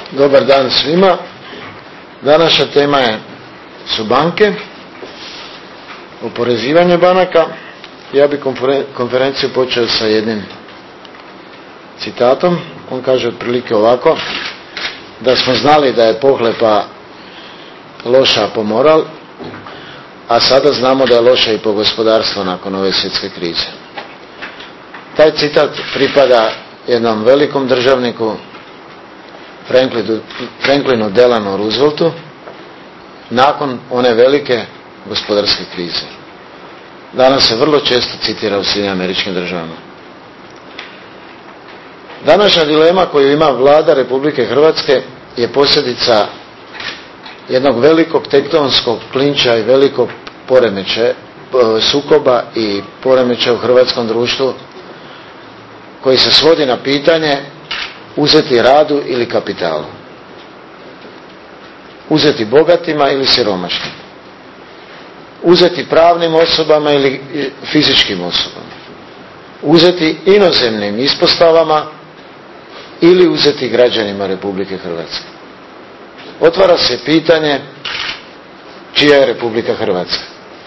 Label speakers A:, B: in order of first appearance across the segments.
A: Dobar dan svima. Današnja tema su banke, oporezivanje banaka. Ja bih konferenciju počeo sa jednim citatom. On kaže otprilike ovako: da smo znali da je pohlepa loša po moral, a sada znamo da je loša i po gospodarstvo nakon ove svjetske krize. Taj citat pripada jednom velikom državniku, Franklinu Delano Rooseveltu, nakon one velike gospodarske krize. Danas se vrlo često citira u SAD-u. Današnja dilema koju ima vlada Republike Hrvatske je posljedica jednog velikog tektonskog klinča i velikog poremećaja, sukoba i poremećaja u hrvatskom društvu koji se svodi na pitanje uzeti radu ili kapitalu, uzeti bogatima ili siromašnim, uzeti pravnim osobama ili fizičkim osobama, uzeti inozemnim ispostavama ili uzeti građanima Republike Hrvatske. Otvara se pitanje čija je Republika Hrvatska.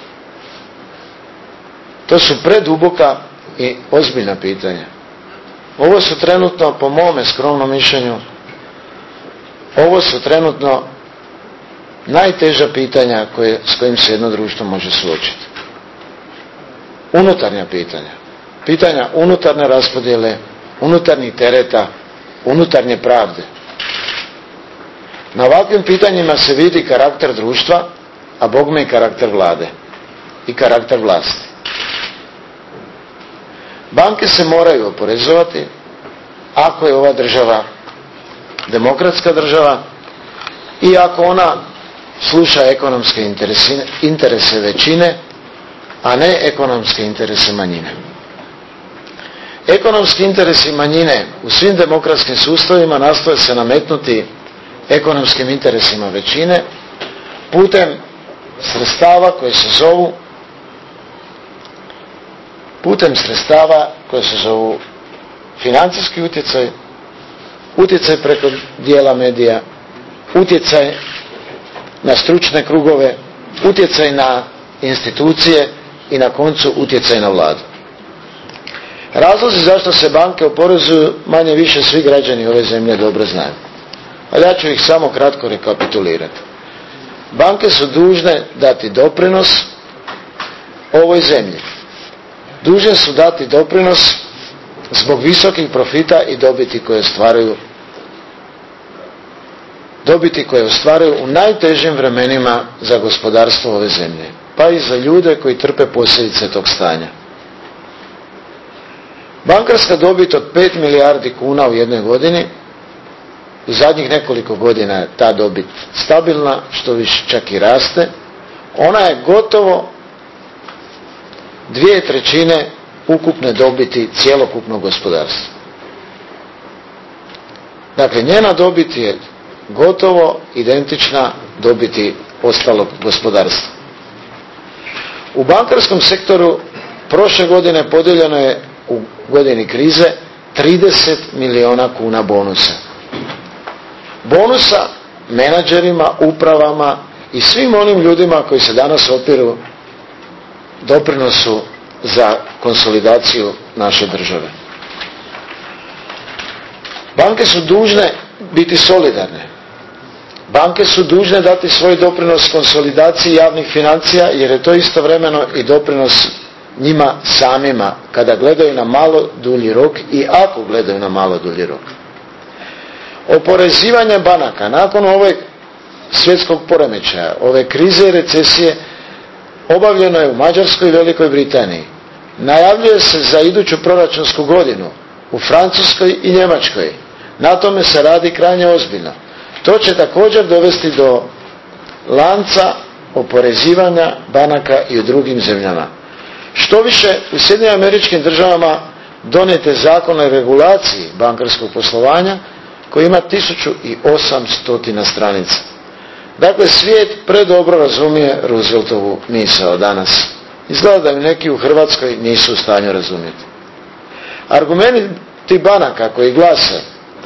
A: To su preduboka i ozbiljna pitanja. Ovo su trenutno, po mome skromnom mišljenju, ovo su trenutno najteža pitanja s kojim se jedno društvo može suočiti. Unutarnja pitanja. Pitanja unutarnje raspodjele, unutarnjih tereta, unutarnje pravde. Na ovakvim pitanjima se vidi karakter društva, a bogme i karakter vlade i karakter vlasti. Banke se moraju oporezovati ako je ova država demokratska država i ako ona sluša ekonomske interese većine, a ne ekonomske interese manjine. Ekonomski interesi manjine u svim demokratskim sustavima nastoje se nametnuti ekonomskim interesima većine putem sredstava koje se zovu financijski utjecaj, utjecaj preko dijela medija, utjecaj na stručne krugove, utjecaj na institucije i na koncu utjecaj na vladu. Razlozi zašto se banke oporezuju manje više svi građani ove zemlje dobro znaju. Ali ja ću ih samo kratko rekapitulirati. Banke su dužne dati doprinos ovoj zemlji. Dužne su dati doprinos zbog visokih profita i dobiti koje ostvaruju u najtežim vremenima za gospodarstvo ove zemlje, pa i za ljude koji trpe posljedice tog stanja. Bankarska dobit od 5 milijardi kuna u jednoj godini, u zadnjih nekoliko godina je ta dobit stabilna, što više čak i raste, ona je gotovo 2/3 ukupne dobiti cjelokupnog gospodarstva. Dakle, njena dobit je gotovo identična dobiti ostalog gospodarstva. U bankarskom sektoru prošle godine podijeljeno je u godini krize 30 milijuna kuna bonusa. Bonusa menadžerima, upravama i svim onim ljudima koji se danas opiru doprinosu za konsolidaciju naše države. Banke su dužne biti solidarne. Banke su dužne dati svoj doprinos konsolidaciji javnih financija, jer je to istovremeno i doprinos njima samima kada gledaju na malo dulji rok i ako gledaju na malo dulji rok. Oporezivanje banaka nakon ovog svjetskog poremećaja, ove krize i recesije, obavljeno je u Mađarskoj i Velikoj Britaniji. Najavljuje se za iduću proračunsku godinu u Francuskoj i Njemačkoj. Na tome se radi krajnje ozbiljno. To će također dovesti do lanca oporezivanja banaka i u drugim zemljama. Što više, u SAD-u donijet je zakon o regulaciji bankarskog poslovanja koji ima 1800 stranica. Dakle, svijet predobro razumije Rooseveltovu misao danas. Izgleda da neki u Hrvatskoj nisu u stanju razumjeti. Argumenti banaka koji glase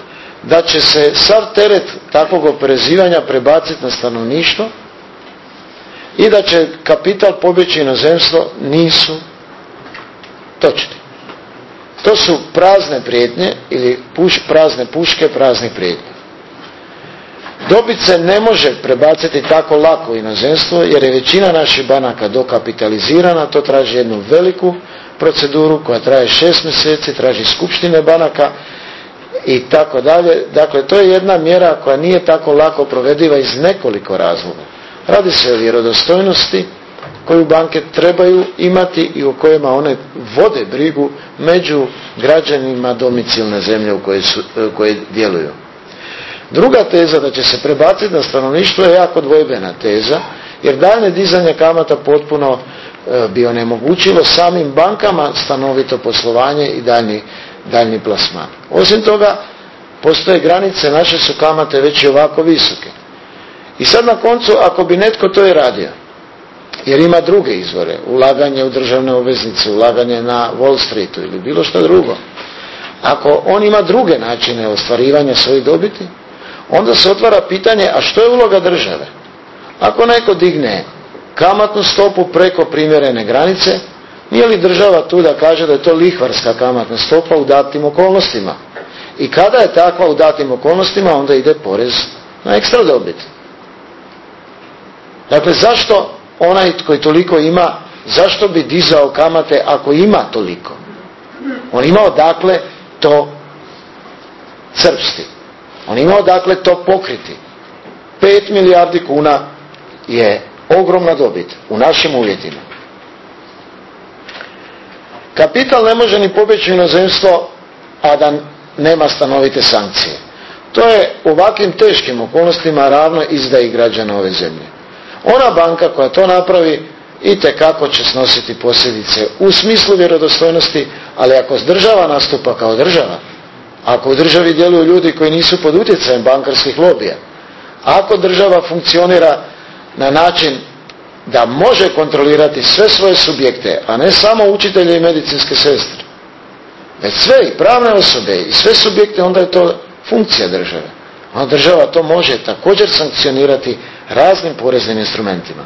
A: da će se sav teret takvog oporezivanja prebaciti na stanovništvo i da će kapital pobjeći inozemstvo, nisu točni. To su prazne prijetnje ili prazne puške praznih prijetnji. Dobit se ne može prebaciti tako lako u inozemstvo jer je većina naših banaka dokapitalizirana, to traži jednu veliku proceduru koja traje 6 mjeseci, traži skupštine banaka i tako dalje. Dakle, to je jedna mjera koja nije tako lako provediva iz nekoliko razloga. Radi se o vjerodostojnosti koju banke trebaju imati i u kojima one vode brigu među građanima domicilne zemlje u kojoj djeluju. Druga teza da će se prebaciti na stanovništvo je jako dvojbena teza, jer daljnje dizanje kamata potpuno bi onemogućilo samim bankama stanovito poslovanje i daljnji plasman. Osim toga, postoje granice, naše su kamate već i ovako visoke. I sad na koncu, ako bi netko to i radio, jer ima druge izvore, ulaganje u državne obveznice, ulaganje na Wall Streetu ili bilo što drugo, ako on ima druge načine ostvarivanja svojih dobiti, onda se otvara pitanje, a što je uloga države? Ako neko digne kamatnu stopu preko primjerene granice, nije li država tu da kaže da je to lihvarska kamatna stopa u datim okolnostima? I kada je takva u datim okolnostima, onda ide porez na ekstra dobit. Dakle, zašto onaj koji toliko ima, zašto bi dizao kamate ako ima toliko? On ima odakle to crpsti. On ima odakle to pokriti. 5 milijardi kuna je ogromna dobit u našim uvjetima. Kapital ne može ni pobjeći u inozemstvo, a da nema stanovite sankcije. To je u ovakvim teškim okolnostima ravno izdaji građana ove zemlje. Ona banka koja to napravi itekako će snositi posljedice u smislu vjerodostojnosti, ali ako država nastupa kao država, ako u državi djeluju ljudi koji nisu pod utjecajem bankarskih lobija, ako država funkcionira na način da može kontrolirati sve svoje subjekte, a ne samo učitelje i medicinske sestre, već sve i pravne osobe i sve subjekte, onda je to funkcija države. A država to može također sankcionirati raznim poreznim instrumentima.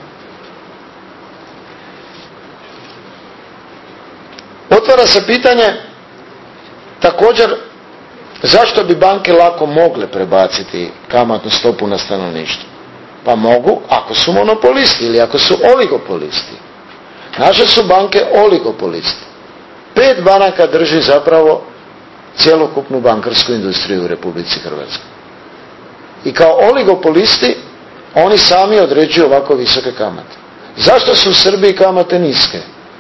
A: Otvara se pitanje također zašto bi banke lako mogle prebaciti kamatnu stopu na stanovništvo? Pa mogu ako su monopolisti ili ako su oligopolisti. Naše su banke oligopolisti. 5 banaka drži zapravo cjelokupnu bankarsku industriju u Republici Hrvatskoj. I kao oligopolisti oni sami određuju ovako visoke kamate. Zašto su u Srbiji kamate niske?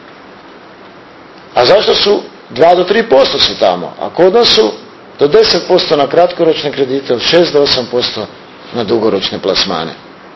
A: A zašto su 2 do 3% su tamo? A kod nas su do 10% na kratkoročne kredite, od 6 do 8% na dugoročne plasmane.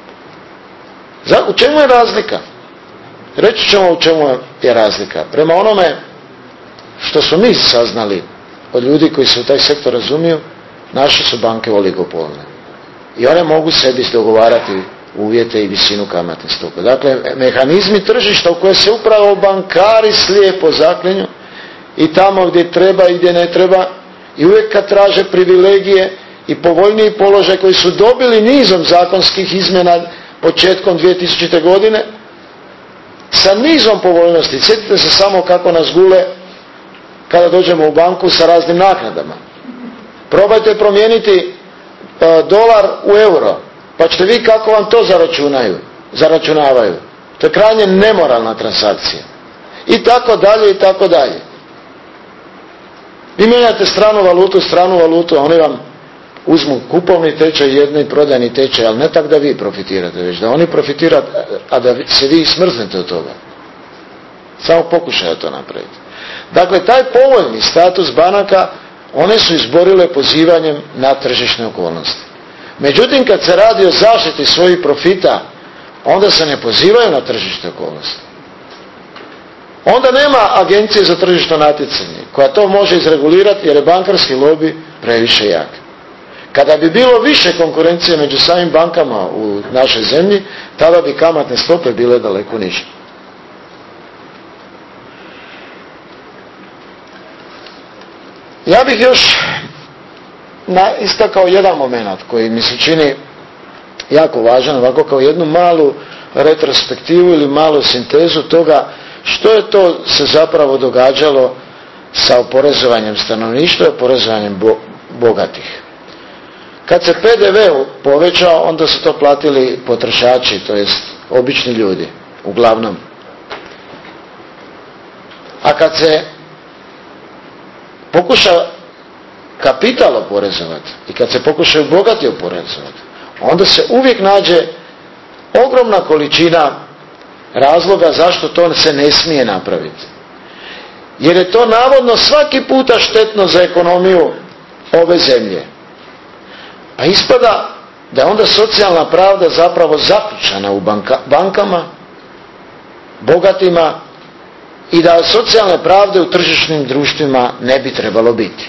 A: U čemu je razlika? Reći ćemo u čemu je razlika. Prema onome što su mi saznali od ljudi koji se u taj sektor razumiju, naše su banke oligopolne. I one mogu sebi dogovarati uvjete i visinu kamatne stope. Dakle, mehanizmi tržišta u koje se upravo bankari slijepo zaklinju i tamo gdje treba i gdje ne treba, i uvijek kad traže privilegije i povoljniji položaj koji su dobili nizom zakonskih izmjena početkom 2000. godine, sa nizom povoljnosti. Sjetite se samo kako nas gule kada dođemo u banku sa raznim naknadama. Probajte promijeniti dolar u euro, pa ćete vi kako vam to zaračunavaju. To je krajnje nemoralna transakcija. I tako dalje, i tako dalje. Vi mijenjate stranu valutu, a oni vam uzmu kupovni tečaj jedni i prodajni tečaj, ali ne tako da vi profitirate, već da oni profitirate, a da se vi smrznete od toga. Samo pokušaju to napraviti. Dakle, taj povoljni status banaka one su izborile pozivanjem na tržišne okolnosti. Međutim, kad se radi o zaštiti svojih profita, onda se ne pozivaju na tržišne okolnosti. Onda nema agencije za tržišno natjecanje koja to može izregulirati jer je bankarski lobij previše jak. Kada bi bilo više konkurencije među samim bankama u našoj zemlji, tada bi kamatne stope bile daleko niže. Ja bih još istakao jedan moment koji mi se čini jako važan, ovako kao jednu malu retrospektivu ili malu sintezu toga što je to se zapravo događalo sa oporezovanjem stanovništva i oporezovanjem bogatih. Kad se PDV povećao, onda su to platili potrošači, to jest obični ljudi, uglavnom. A kad se pokuša kapital oporezovati i kad se pokušaju bogati oporezovati, onda se uvijek nađe ogromna količina razloga zašto to se ne smije napraviti. Jer je to navodno svaki puta štetno za ekonomiju ove zemlje. Pa ispada da je onda socijalna pravda zapravo zaključana u bankama, bogatima i da socijalne pravde u tržišnim društvima ne bi trebalo biti.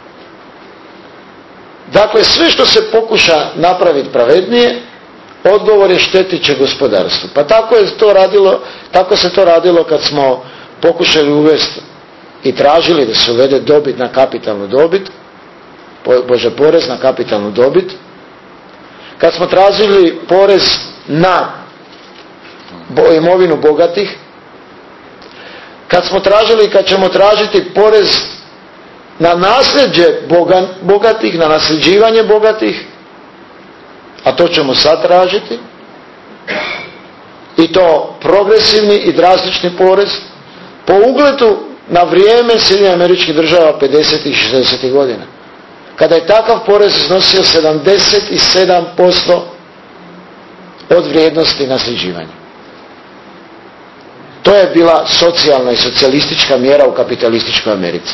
A: Dakle, sve što se pokuša napraviti pravednije, odgovor je štetit će gospodarstvu. Pa tako se to radilo kad smo pokušali uvesti i tražili da se uvede dobit na kapitalnu dobit, porez na kapitalnu dobit, kad smo tražili porez na imovinu bogatih, kad smo tražili i kad ćemo tražiti porez na nasljeđe bogatih, na nasljeđivanje bogatih, a to ćemo sad tražiti, i to progresivni i drastični porez po ugledu na vrijeme Sjedinjenih Američkih Država 50. i 60. godina, kada je takav porez iznosio 77% od vrijednosti nasljeđivanja. To je bila socijalna i socijalistička mjera u kapitalističkoj Americi.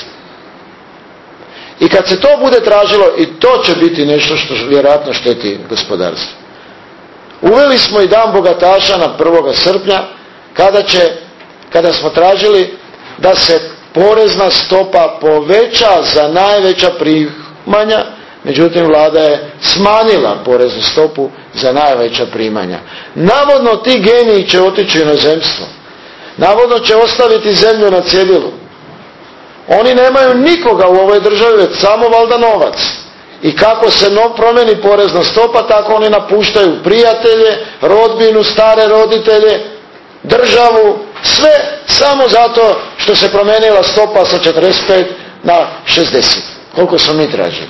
A: I kad se to bude tražilo, i to će biti nešto što vjerojatno šteti gospodarstvu. Uveli smo i dan bogataša na 1. srpnja, kada smo tražili da se porezna stopa poveća za najveća primanja, međutim vlada je smanjila poreznu stopu za najveća primanja. Navodno ti geniji će otići u inozemstvo. Navodno će ostaviti zemlju na cjedilu. Oni nemaju nikoga u ovoj državi, već samo valjda novac. I kako se promijeni porezna stopa, tako oni napuštaju prijatelje, rodbinu, stare roditelje, državu, sve samo zato što se promijenila stopa sa 45 na 60. Koliko smo mi tražili.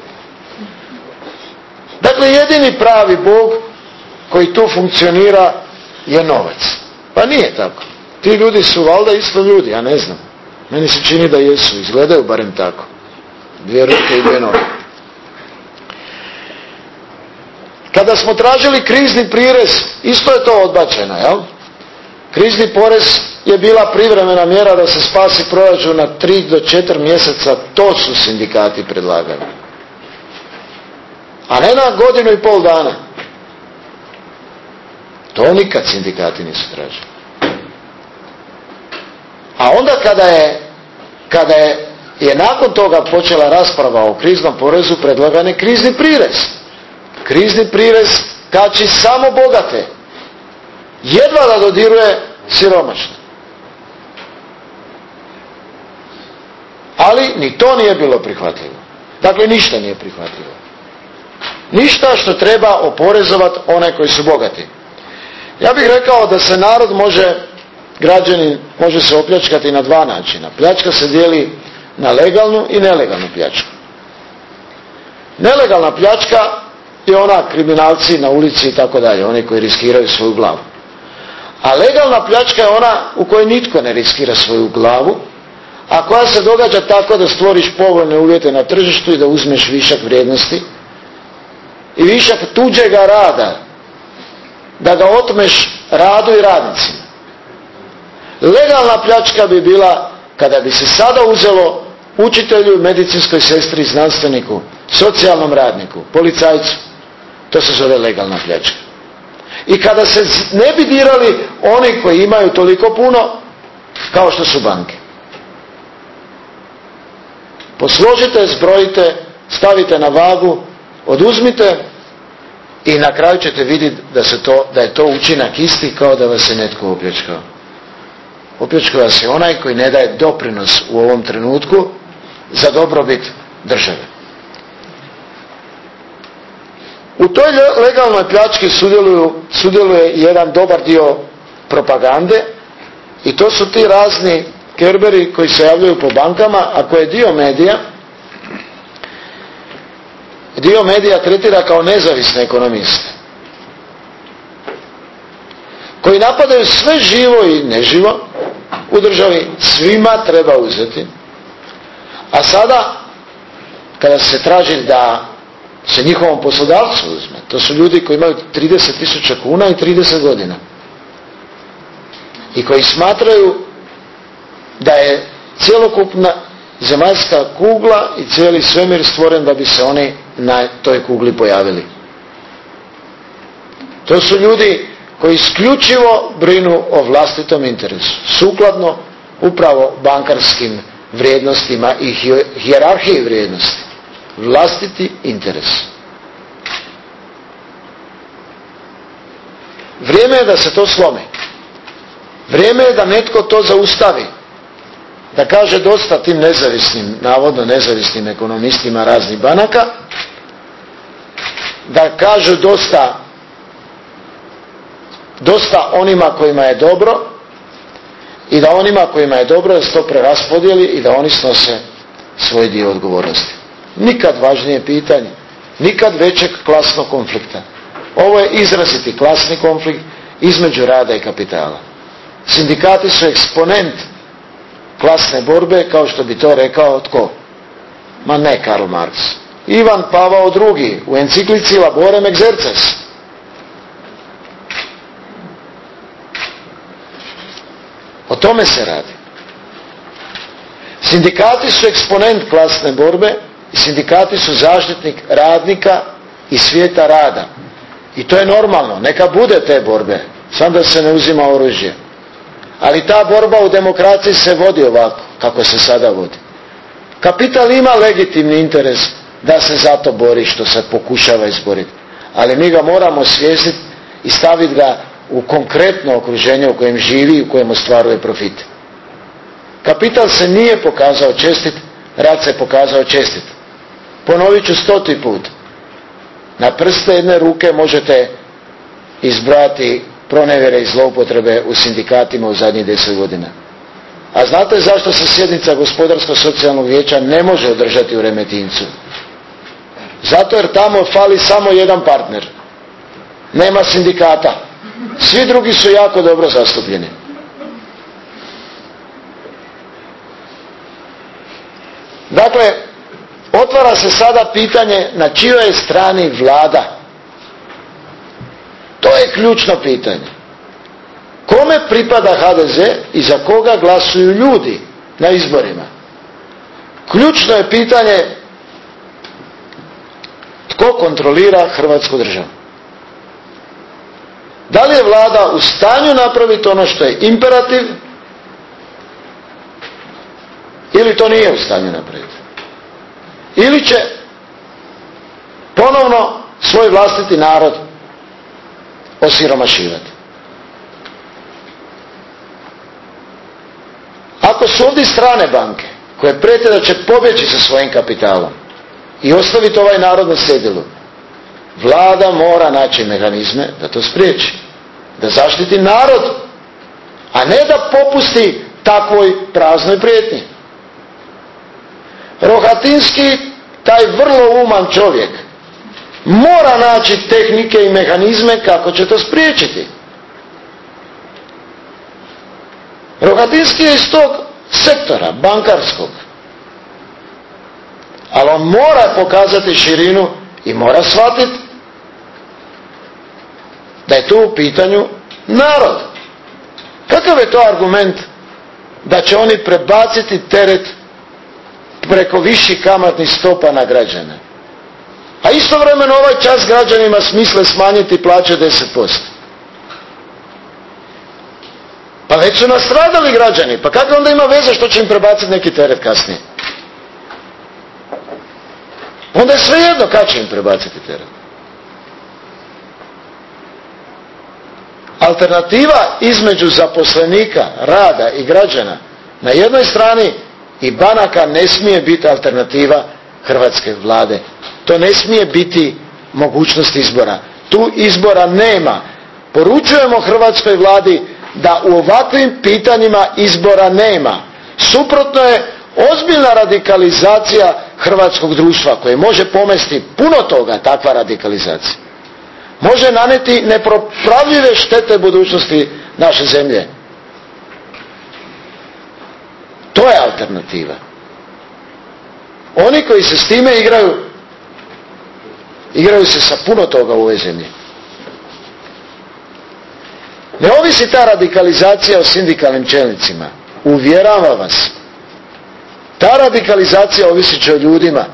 A: Dakle, jedini pravi Bog koji tu funkcionira je novac. Pa nije tako. Ti ljudi su valjda isto ljudi, ja ne znam. Meni se čini da jesu, izgledaju barem tako. 2 ruke i 2 noge. Kada smo tražili krizni prirez, isto je to odbačeno, jel? Krizni porez je bila privremena mjera da se spasi proračun na 3 do 4 mjeseca, to su sindikati predlagali. A ne na 1,5 dana. To nikad sindikati nisu tražili. A onda kada je nakon toga počela rasprava o kriznom porezu, predlagan je krizni prirez. Krizni prirez kači samo bogate. Jedva da dodiruje siromašne. Ali ni to nije bilo prihvatljivo. Dakle, ništa nije prihvatljivo. Ništa što treba oporezovati one koji su bogati. Ja bih rekao da se narod građanin može se opljačkati na 2 načina. Pljačka se dijeli na legalnu i nelegalnu pljačku. Nelegalna pljačka je ona kriminalci na ulici i tako dalje, oni koji riskiraju svoju glavu. A legalna pljačka je ona u kojoj nitko ne riskira svoju glavu, a koja se događa tako da stvoriš povoljne uvjete na tržištu i da uzmeš višak vrijednosti i višak tuđega rada, da ga otmeš radu i radnicima. Legalna pljačka bi bila kada bi se sada uzelo učitelju, medicinskoj sestri, znanstveniku, socijalnom radniku, policajcu. To se zove legalna pljačka. I kada se ne bi dirali oni koji imaju toliko puno kao što su banke. Posložite, zbrojite, stavite na vagu, oduzmite i na kraju ćete vidjeti da je to učinak isti kao da vas je netko opljačkao. Opljačkao vas je onaj koji ne daje doprinos u ovom trenutku za dobrobit države. U toj legalnoj pljački sudjeluje jedan dobar dio propagande i to su ti razni kerberi koji se javljaju po bankama, a koje dio medija tretira kao nezavisne ekonomiste, koji napadaju sve živo i neživo u državi, svima treba uzeti, a sada kada se traži da se njihovom poslodavcu uzme, to su ljudi koji imaju 30.000 kuna i 30 godina i koji smatraju da je cjelokupna zemaljska kugla i cijeli svemir stvoren da bi se oni na toj kugli pojavili. To su ljudi koji isključivo brinu o vlastitom interesu, sukladno upravo bankarskim vrijednostima i hijerarhiji vrijednosti. Vlastiti interes. Vrijeme je da se to slomi. Vrijeme je da netko to zaustavi. Da kaže dosta tim nezavisnim, navodno nezavisnim ekonomistima raznih banaka, da kažu dosta onima kojima je dobro i da onima kojima je dobro da se to preraspodijeli i da oni snose svoj dio odgovornosti. Nikad važnije pitanje, nikad većeg klasnog konflikta. Ovo je izraziti klasni konflikt između rada i kapitala. Sindikati su eksponent klasne borbe, kao što bi to rekao tko? Ma ne Karl Marx. Ivan Pavao II u enciklici Laborem Exerces. O tome se radi. Sindikati su eksponent klasne borbe i sindikati su zaštitnik radnika i svijeta rada. I to je normalno, neka bude te borbe, samo da se ne uzima oružje. Ali ta borba u demokraciji se vodi ovako, kako se sada vodi. Kapital ima legitimni interes da se za to bori što se pokušava izboriti. Ali mi ga moramo svjesiti i staviti ga u konkretno okruženje u kojem živi i u kojem ostvaruje profit. Kapital se nije pokazao čestit, rad se pokazao čestit. Ponovit ću 100. put. Na prste jedne ruke možete izbrojati pronevjere i zloupotrebe u sindikatima u zadnjih 10 godina. A znate zašto se sjednica Gospodarsko-socijalnog vijeća ne može održati u Remetincu? Zato jer tamo fali samo jedan partner. Nema sindikata. Svi drugi su jako dobro zastupljeni. Dakle, otvara se sada pitanje na čijoj je strani vlada. To je ključno pitanje. Kome pripada HDZ i za koga glasuju ljudi na izborima? Ključno je pitanje tko kontrolira Hrvatsku državu. Da li je vlada u stanju napraviti ono što je imperativ ili to nije u stanju napraviti? Ili će ponovno svoj vlastiti narod osiromašivati? Ako su ovdje strane banke koje prijete da će pobjeći sa svojim kapitalom i ostaviti ovaj narod na cjedilu, vlada mora naći mehanizme da to spriječi, da zaštiti narod, a ne da popusti takvoj praznoj prijetnji. Rohatinski, taj vrlo uman čovjek, mora naći tehnike i mehanizme kako će to spriječiti. Rohatinski je iz tog sektora, bankarskog. Ali on mora pokazati širinu i mora shvatiti da je tu u pitanju narod. Kakav je to argument da će oni prebaciti teret preko viših kamatnih stopa na građane? A istovremeno ovaj čas građanima smisle smanjiti plaće 10%. Pa već su nastradali građani, pa kako onda ima veze što će im prebaciti neki teret kasnije? Onda je svejedno kad će im prebaciti teret. Alternativa između zaposlenika, rada i građana na jednoj strani i banaka ne smije biti alternativa hrvatske vlade. To ne smije biti mogućnost izbora. Tu izbora nema. Poručujemo hrvatskoj Vladi da u ovakvim pitanjima izbora nema. Suprotno je ozbiljna radikalizacija hrvatskog društva koje može pomesti puno toga, takva radikalizacija. Može naneti nepopravljive štete budućnosti naše zemlje. To je alternativa. Oni koji se s time igraju se sa puno toga u ovoj zemlji. Ne ovisi ta radikalizacija o sindikalnim čelnicima. Uvjeravam vas. Ta radikalizacija ovisit će o ljudima.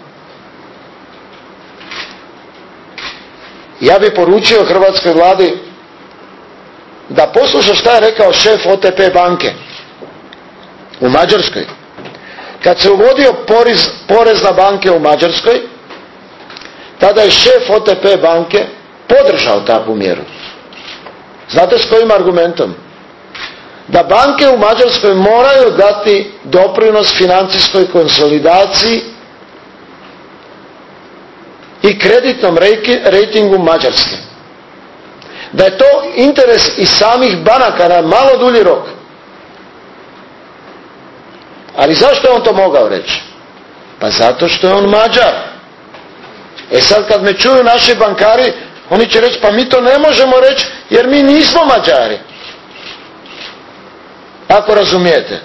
A: Ja bih poručio hrvatskoj Vladi da posluša šta je rekao šef OTP banke u Mađarskoj. Kad se uvodio porez na banke u Mađarskoj, tada je šef OTP banke podržao takvu mjeru. Znate s kojim argumentom? Da banke u Mađarskoj moraju dati doprinos financijskoj konsolidaciji i kreditnom rejtingu Mađarske. Da je to interes i samih banaka na malo dulji rok. Ali zašto je on to mogao reći? Pa zato što je on Mađar. Sad kad me čuju naši bankari, oni će reći pa mi to ne možemo reći jer mi nismo Mađari. Ako razumijete.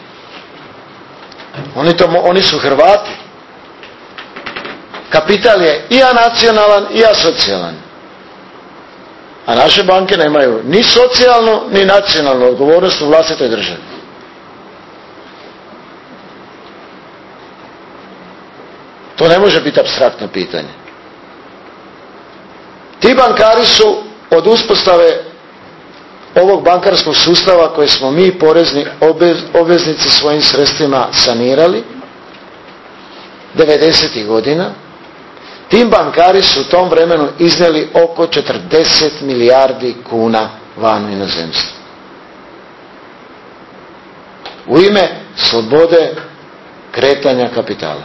A: Oni su Hrvati. Kapital je i anacionalan i asocijalan. A naše banke nemaju ni socijalnu ni nacionalnu odgovornost u vlastitoj državi. To ne može biti apstraktno pitanje. Ti bankari su od uspostave ovog bankarskog sustava koje smo mi porezni obveznici svojim sredstvima sanirali 90. godina, tim bankari su u tom vremenu iznijeli oko 40 milijardi kuna van u inozemstvo. U ime slobode kretanja kapitala.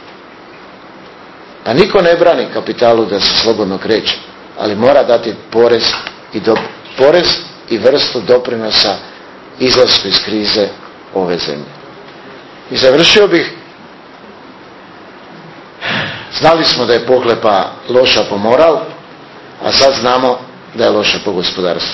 A: Pa niko ne brani kapitalu da se slobodno kreće, ali mora dati porez i vrstu doprinosa izlasku iz krize ove zemlje. I završio bih, znali smo da je pohlepa loša po moral, a sad znamo da je loša po gospodarstvu.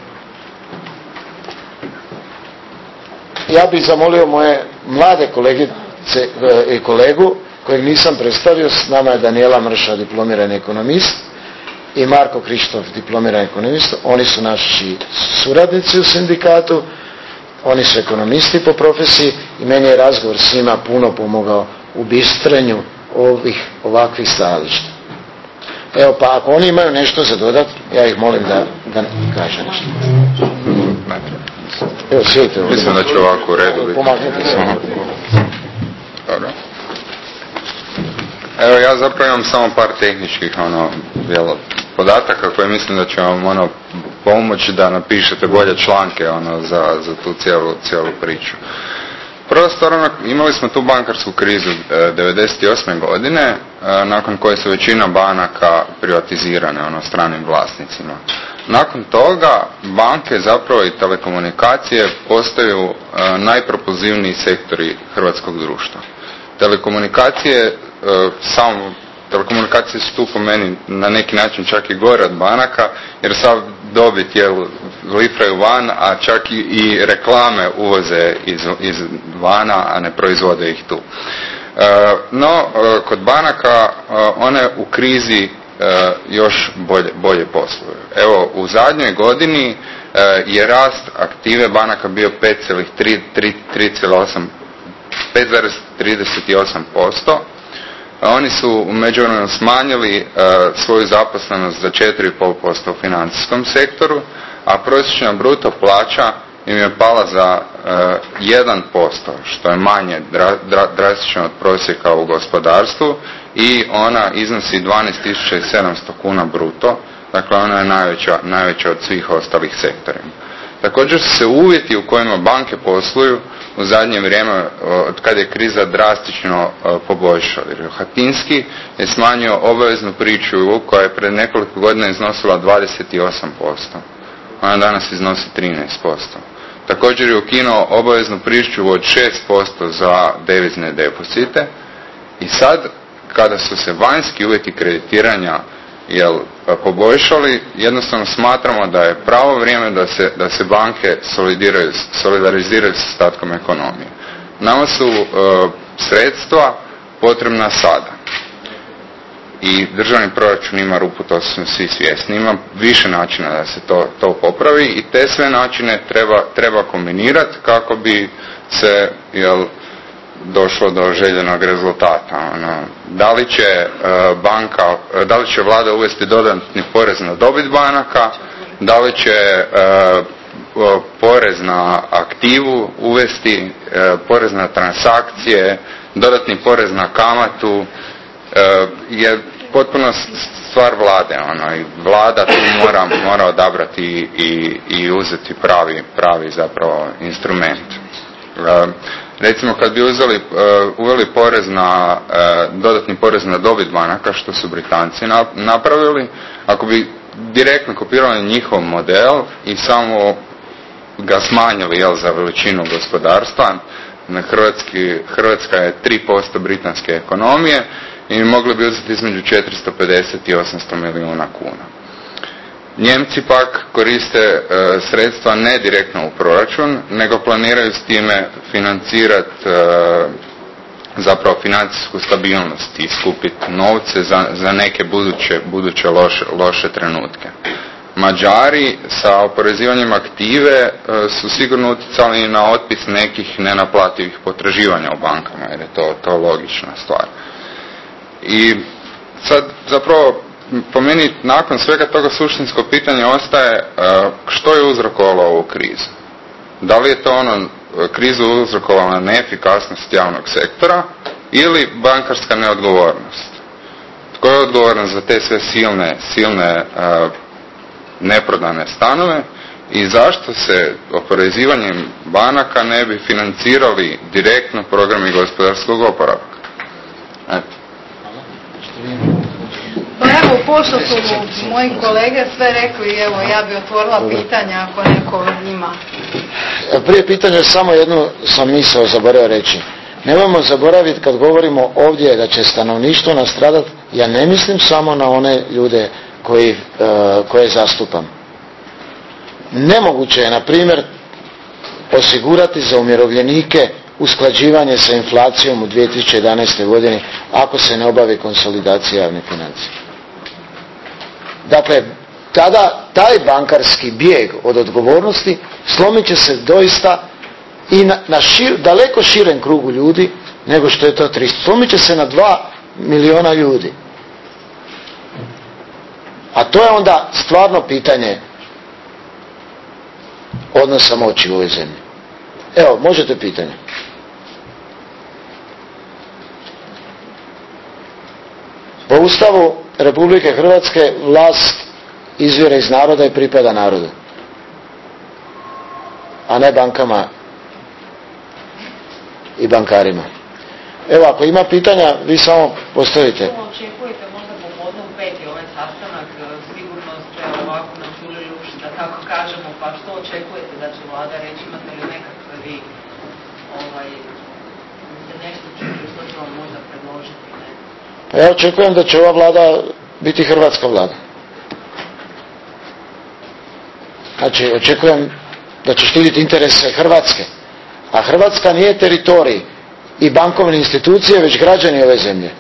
A: Ja bih zamolio moje mlade kolegice i kolegu, kojeg nisam predstavio, s nama je Danijela Mrša, diplomirani ekonomist, i Marko Krištof, diplomirani ekonomist. Oni su naši suradnici u sindikatu, oni su ekonomisti po profesiji i meni je razgovor s njima puno pomogao u bistrenju ovakvih stajališta. Evo, pa ako oni imaju nešto za dodat, ja ih molim da kaže nešto. Evo, sjedite ovdje.
B: Mislim da će ovako u redu biti.
A: Pomaknite se.
B: Dobro. Evo, ja zapravo imam samo par tehničkih podataka koje mislim da će vam pomoći da napišete bolje članke za tu cijelu priču. Prva stvar, imali smo tu bankarsku krizu 1998. godine, nakon koje su većina banaka privatizirane stranim vlasnicima. Nakon toga banke zapravo i telekomunikacije postaju najpropulzivniji sektori hrvatskog društva. Telekomunikacije su tu po meni na neki način čak i gore od banaka, jer sav dobit lifraju van, a čak i reklame uvoze iz vana, a ne proizvode ih tu. No, kod banaka one u krizi još bolje posluju. Evo, u zadnjoj godini je rast aktive banaka bio 5,38%. Oni su u međuvremenu smanjili svoju zaposlenost za 4,5% u financijskom sektoru, a prosječna bruto plaća im je pala za 1%, što je manje drastično od prosjeka u gospodarstvu, i ona iznosi 12.700 kuna bruto, dakle ona je najveća od svih ostalih sektora. Također su se uvjeti u kojima banke posluju u zadnje vrijeme, od kada je kriza drastično poboljšala. Rohatinski je smanjio obaveznu pričuvu koja je pred nekoliko godina iznosila 28%. Ona danas iznosi 13%. Također je ukinuo obaveznu pričuvu od 6% za devizne depozite i sad kada su se vanjski uvjeti kreditiranja poboljšali, jednostavno smatramo da je pravo vrijeme da se banke solidariziraju s ostatkom ekonomije. Nama su sredstva potrebna sada. I državni proračun ima rupu, to su svi svjesni. Ima više načina da se to popravi i te sve načine treba kombinirati kako bi se došlo do željenog rezultata. Da li će vlada uvesti dodatni porez na dobit banaka, da li će porez na aktivu uvesti, porez na transakcije, dodatni porez na kamatu, je potpuno stvar vlade. I vlada tu mora odabrati i uzeti pravi zapravo instrument. Recimo kad bi uveli dodatni porez na dobit banaka, što su Britanci napravili, ako bi direktno kopirali njihov model i samo ga smanjili za veličinu gospodarstva, Hrvatska je 3% britanske ekonomije i mogli bi uzeti između 450 i 800 milijuna kuna. Njemci pak koriste sredstva ne direktno u proračun, nego planiraju s time financirati zapravo financijsku stabilnost i skupiti novce za neke buduće loše trenutke. Mađari sa oporezivanjem aktive su sigurno utjecali na otpis nekih nenaplativih potraživanja u bankama, jer je to logična stvar. I sad zapravo po meni nakon svega toga suštinsko pitanje ostaje što je uzrokovalo ovu krizu. Da li je to krizu uzrokovala neefikasnost javnog sektora ili bankarska neodgovornost? Tko je odgovoran za te sve silne neprodane stanove i zašto se oporezivanjem banaka ne bi financirali direktno programi gospodarskog oporavka?
C: Pa evo, pošto su moji kolege sve rekli, evo ja bi otvorila pitanja ako neko ima.
A: Prije pitanja samo jednu sam misao zaboravio reći. Nemojmo zaboraviti kad govorimo ovdje da će stanovništvo nastradati, ja ne mislim samo na one ljude koje zastupam. Nemoguće je, na primjer, osigurati za umirovljenike usklađivanje sa inflacijom u 2011. godini ako se ne obavi konsolidacija javnih financija. Dakle, tada taj bankarski bijeg od odgovornosti slomit će se doista i na daleko širem krugu ljudi nego što je to 300. Slomit će se na 2 milijuna ljudi. A to je onda stvarno pitanje odnosa moći u ovoj zemlji. Evo, možete pitanje. Po Ustavu Republike Hrvatske vlast izvire iz naroda i pripada narodu, a ne bankama i bankarima. Evo, ako ima pitanja, vi samo postavite.
D: Očekujete možda popodne u 5 ovaj sastanak, sigurno ste ovako načuli uši, da tako kažemo, pa što očekujete da će vlada reći, imate li nekakve vi nešto čuli što će vam možda predložiti?
A: Pa ja očekujem da će ova vlada biti hrvatska vlada. Znači, očekujem da će štititi interese Hrvatske. A Hrvatska nije teritorij i bankovne institucije, već građani ove zemlje.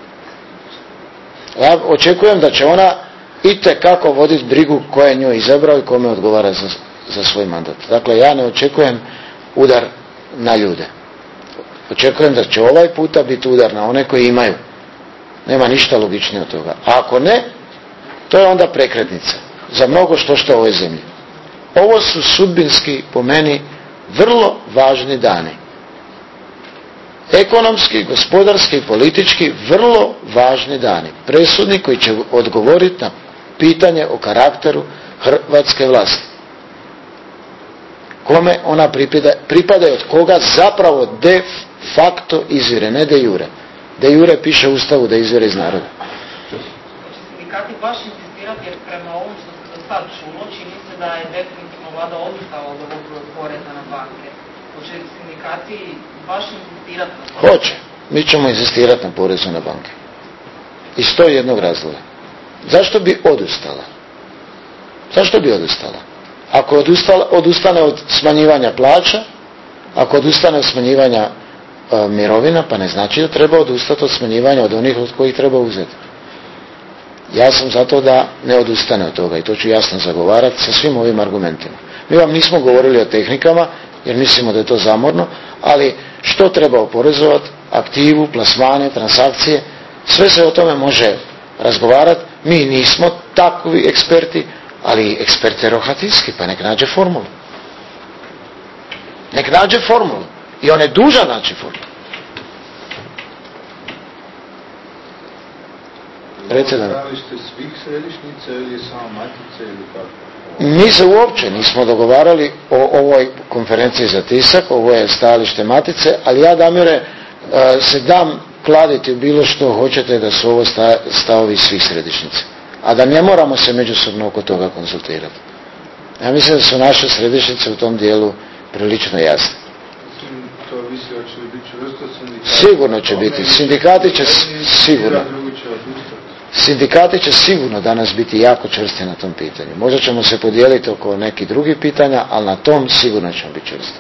A: Ja očekujem da će ona itekako voditi brigu ko je nju izabrao i kome odgovara za svoj mandat. Dakle, ja ne očekujem udar na ljude. Očekujem da će ovaj puta biti udar na one koji imaju. Nema ništa logičnije od toga. A ako ne, to je onda prekretnica za mnogo što u ovoj zemlji. Ovo su sudbinski, po meni, vrlo važni dani. Ekonomski, gospodarski i politički vrlo važni dani. Presudni koji će odgovoriti na pitanje o karakteru hrvatske vlasti. kome ona pripada i od koga zapravo de facto izvire, ne de jure. De jure piše u Ustavu da izvire iz naroda.
D: Sindikati baš insistirati jer prema ovom što se do sad čulo, čini se da je definitivno vlada odustala od ovog poreza na banke. Hoće sindikati baš insistirati na to?
A: Hoće. Mi ćemo insistirati na porezu na banke. Iz to jednog razloga. Zašto bi odustala? Zašto bi odustala? Ako odustane od smanjivanja plaća, ako odustane od smanjivanja mirovina, pa ne znači da treba odustati od smanjivanja od onih od kojih treba uzeti. Ja sam zato da ne odustane od toga i to ću jasno zagovarati sa svim ovim argumentima. Mi vam nismo govorili o tehnikama jer mislimo da je to zamorno, ali što treba oporezovati, aktivu, plasmane, transakcije, sve se o tome može razgovarati. Mi nismo takvi eksperti, ali ekspert je Rohatinski, pa nek nađe formulu. Nek nađe formulu. I on je dužan naći formulu. Recite da.
E: Svih središnjica ili samo Matice ili kako?
A: Mi se uopće nismo dogovarali o ovoj konferenciji za tisak, ovo je stajalište Matice, ali ja, Damire, se dam kladiti u bilo što hoćete da su ovo stavovi svih središnjica. A da ne moramo se međusobno oko toga konzultirati. Ja mislim da su naše središnjice u tom dijelu prilično jasne.
E: To visi hoće li biti čvrsto sindikati?
A: Sigurno će biti. Sindikati će sigurno danas biti jako čvrsti na tom pitanju. Možda ćemo se podijeliti oko nekih drugih pitanja, ali na tom sigurno ćemo biti čvrsti.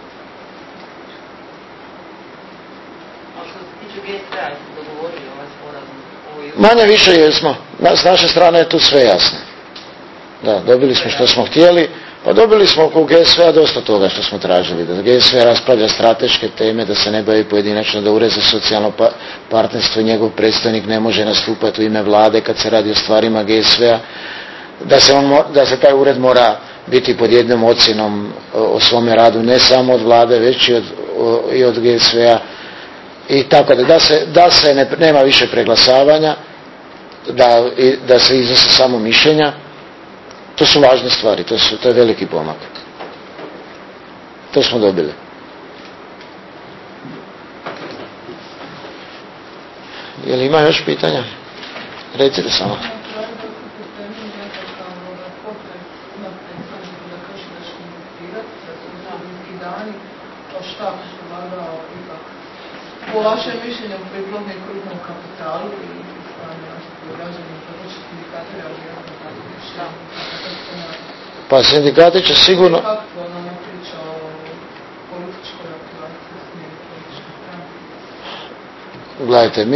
A: Manje više jesmo. S naše strane je tu sve jasno. Da, dobili smo što smo htjeli. Pa dobili smo oko GSV-a dosta toga što smo tražili. Da GSV raspravlja strateške teme, da se ne bavi pojedinačno, da Ured za socijalno partnerstvo i njegov predstavnik ne može nastupati u ime vlade kad se radi o stvarima GSV-a. Da se taj ured mora biti pod jednom ocjenom o svome radu, ne samo od vlade, već i od GSV-a. I tako da se nema više preglasavanja, da se iznose samo mišljenja. To su važne stvari, to je veliki pomak. To smo dobili. Je li ima još pitanja? Recite samo.
F: Po vašem mišljenju priplodni krupnom kapitalu i građanima kako će sindikati reagirati na tako mišljenje?
A: Pa sindikati će sigurno...
F: Kako nam je priča o političkoj aktivaciji smjeri političke stranke?
A: Gledajte,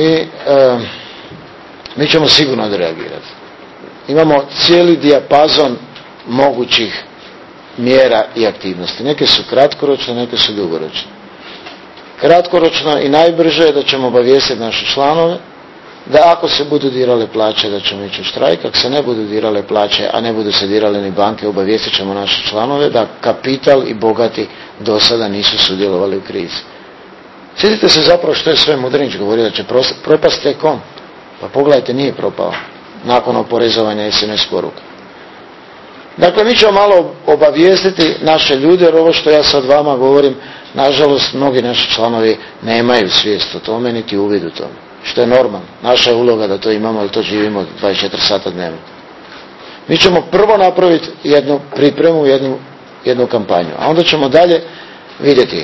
A: mi ćemo sigurno odreagirati. Imamo cijeli dijapazon mogućih mjera i aktivnosti. Neke su kratkoročne, neke su dugoročne. Kratkoročno i najbrže je da ćemo obavijestiti naše članove da ako se budu dirale plaće da ćemo ići u štrajk, ako se ne budu dirale plaće, a ne budu se dirale ni banke, obavijestit ćemo naše članove da kapital i bogati do sada nisu sudjelovali u krizi. Sjetite se zapravo što je sve Mudrinić govorio, da će propast T-Com. Pa pogledajte, nije propao nakon oporezovanja SMS poruka. Dakle, mi ćemo malo obavijestiti naše ljude, jer ovo što ja sad vama govorim, nažalost, mnogi naši članovi nemaju svijest o tome, niti uvid u tome. Što je normalno. Naša je uloga da to imamo, ali to živimo 24 sata dnevno. Mi ćemo prvo napraviti jednu pripremu, jednu kampanju, a onda ćemo dalje vidjeti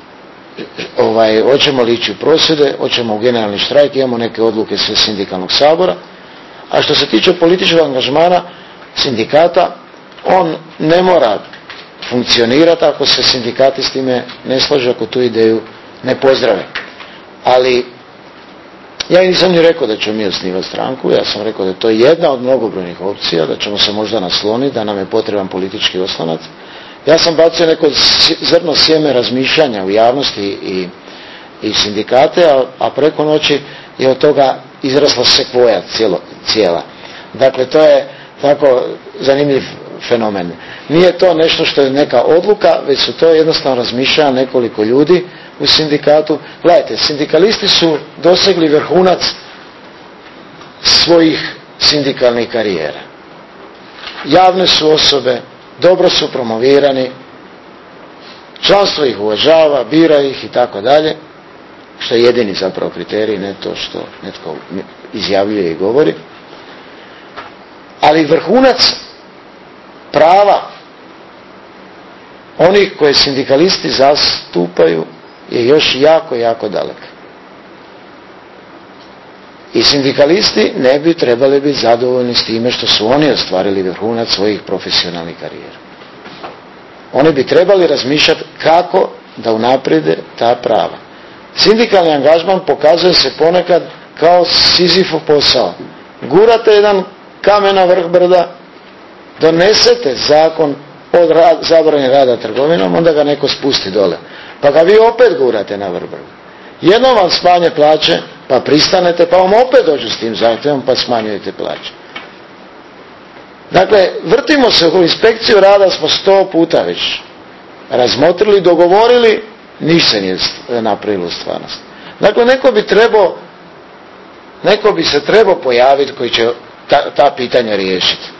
A: hoćemo li ići u prosvjede, hoćemo u generalni štrajk, imamo neke odluke sve sindikalnog sabora. A što se tiče političkog angažmana sindikata, on ne mora funkcionirati ako se sindikati s time ne slažu, ako tu ideju ne pozdrave. Ali ja nisam ni rekao da ćemo mi osnivati stranku, ja sam rekao da to je jedna od mnogobrojnih opcija, da ćemo se možda nasloniti, da nam je potreban politički oslonac. Ja sam bacio neko zrno sjeme razmišljanja u javnosti i sindikate, a preko noći je od toga izrasla sekvoja cijela. Dakle, to je tako zanimljiv fenomen. Nije to nešto što je neka odluka, već su to jednostavno razmišljanja nekoliko ljudi u sindikatu. Gledajte, sindikalisti su dosegli vrhunac svojih sindikalnih karijera. Javne su osobe, dobro su promovirani, Članstvo ih uvažava, bira ih i tako dalje, što je jedini zapravo kriterij, ne to što netko izjavljuje i govori. Ali vrhunac prava onih koje sindikalisti zastupaju je još jako, jako dalek. I sindikalisti ne bi trebali biti zadovoljni s time što su oni ostvarili vrhunac svojih profesionalnih karijera. Oni bi trebali razmišljati kako da unaprijede ta prava. Sindikalni angažman pokazuje se ponekad kao Sizifov posao. Gurate jedan kamen na vrh brda, donesete zakon o zabrani rada trgovinom, onda ga neko spusti dole. Pa ga vi opet gurate na vrh brda. Jednom vam smanje plaće, pa pristanete, pa vam opet dođu s tim zahtjevom, pa smanjujete plaće. Dakle, vrtimo se u inspekciju rada, smo 100 puta već razmotrili, dogovorili, ništa se nije napravilo u stvarnosti. Dakle, neko bi se trebao pojaviti koji će ta pitanja riješiti.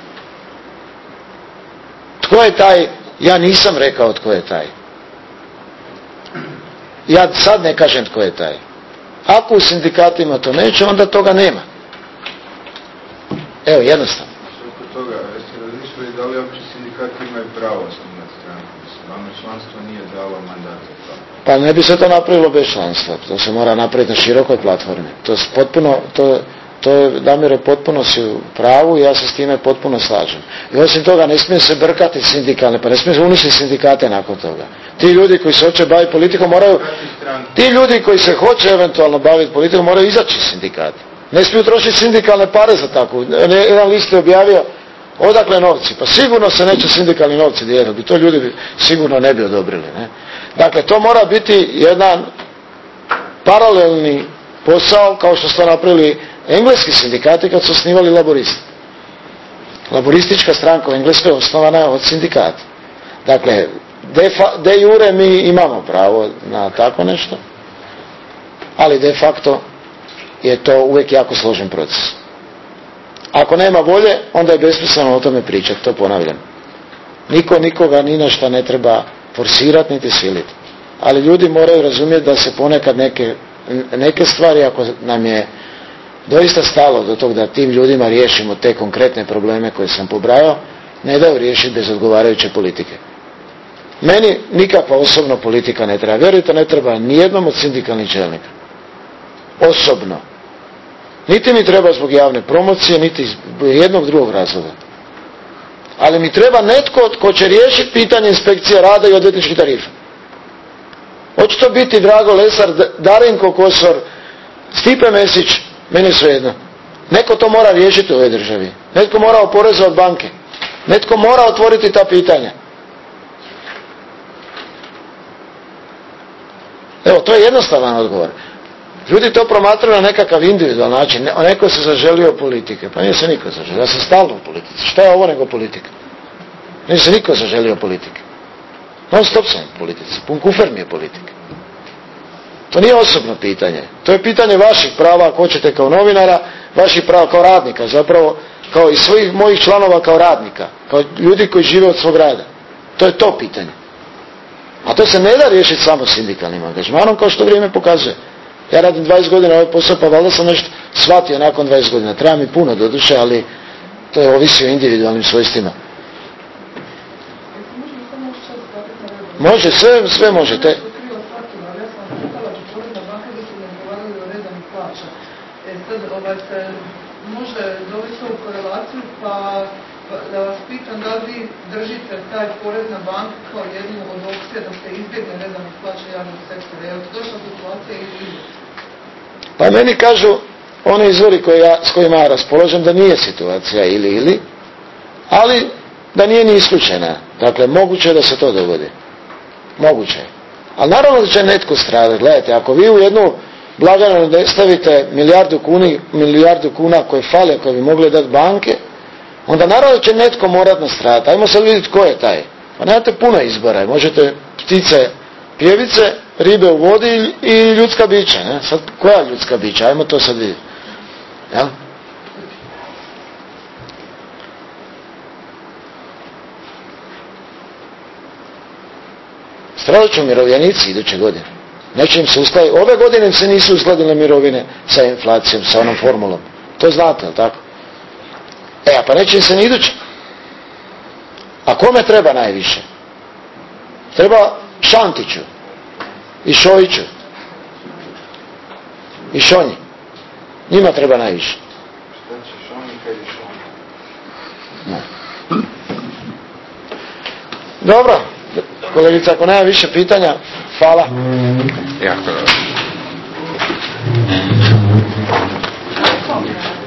A: Tko je taj? Ja nisam rekao tko je taj. Ja sad ne kažem tko je taj. Ako u sindikatima to neće, onda toga nema. Evo, jednostavno.
E: Oko toga, jeste razmišljali da li uopće sindikati imaju pravo osnovati stranku? Vama članstvo nije dalo mandat za to.
A: Pa ne bi se to napravilo bez članstva. To se mora napraviti na širokoj platformi. To je, Damire, potpuno si u pravu i ja se s time potpuno slažem. I osim toga ne smije se brkati sindikalne, pa ne smije se uništiti sindikate nakon toga. Ti ljudi koji se hoće baviti politikom moraju, ti ljudi koji se hoće eventualno baviti politikom moraju izaći iz sindikata. Ne smiju trošiti sindikalne pare za takvu. Jedan list je objavio odakle novci. Pa sigurno se neće sindikalni novci dijeliti. To ljudi sigurno ne bi odobrili. Ne? Dakle, to mora biti jedan paralelni posao kao što su napravili engleski sindikati kad su osnivali laboristi. Laboristička stranka u Engleskoj je osnovana od sindikata. Dakle, de jure mi imamo pravo na tako nešto, ali de facto je to uvijek jako složen proces. Ako nema volje, onda je besmisleno o tome pričati, to ponavljam. Niko nikoga ni na šta ne treba forsirati niti siliti. Ali ljudi moraju razumjeti da se ponekad neke stvari, ako nam je doista stalo do toga da tim ljudima riješimo te konkretne probleme koje sam pobrajao, ne daju riješiti bez odgovarajuće politike. Meni nikakva osobna politika ne treba. Vjerujte, ne treba nijednom od sindikalnih čelnika. Osobno. Niti mi treba zbog javne promocije, niti zbog jednog drugog razloga. Ali mi treba netko tko će riješiti pitanje inspekcije rada i odvjetničkih tarifa. Hoće to biti Drago Lesar, Darinko Kosor, Stipe Mesić, meni svejedno. Neko to mora riješiti u ovoj državi. Netko mora oporezovati banke. Netko mora otvoriti ta pitanja. Evo, to je jednostavan odgovor. Ljudi to promatraju na nekakav individualan način. Neko se zaželio politike. Pa nije se niko zaželio. Ja sam stalno u politici. Šta je ovo nego politika? Nije se niko zaželio politike. Non stop sam u politici. Pun kufer mi je politika. To nije osobno pitanje. To je pitanje vaših prava, ako hoćete kao novinara, vaših prava kao radnika, zapravo kao i svojih mojih članova kao radnika, kao ljudi koji žive od svog rada. To je to pitanje. A to se ne da riješiti samo sindikalnim angažmanom, kao što vrijeme pokazuje. Ja radim 20 godina ovaj posao, pa valjda sam nešto shvatio nakon 20 godina. Treba mi puno doduše, ali to je ovisi o individualnim svojstvima. Može, sve možete.
F: Sad se može dovesti u korelaciju, pa da vas pitam da li vi držite taj porez na banke kao jednu od opcija da se izbjegne rezanih plaća javnog sektora. Je li to došla situacija ili?
A: Pa meni kažu oni izvori s kojima ja raspolažem da nije situacija ili, ali da nije ni isključena. Dakle, moguće je da se to dogodi. Moguće je. Ali naravno da će netko stradati. Gledajte, ako vi u jednu blagajnu ne stavite milijardu kuna koje fale, koje bi mogle dati banke, onda naravno da će netko morati nastradati. Ajmo sad vidjeti ko je taj. Pa nemate puno izbora. Možete ptice, pjevice, ribe u vodi i ljudska bića. Ne? Sad, koja ljudska bića? Ajmo to sad vidjeti. Jel? Stradat će umirovljenici iduće godine. Neće im se uskladiti. Ove godine im se nisu uskladile mirovine sa inflacijom, sa onom formulom. To znate, jel tako? A pa neće im se ni iduće. A kome treba najviše? Treba Šantiću i Šojiću i Šonji. Njima treba najviše.
E: Šta će Šonji kad je Šonji?
A: Dobro, kolegica, ako nema više pitanja, hvala.
B: Jako dobro.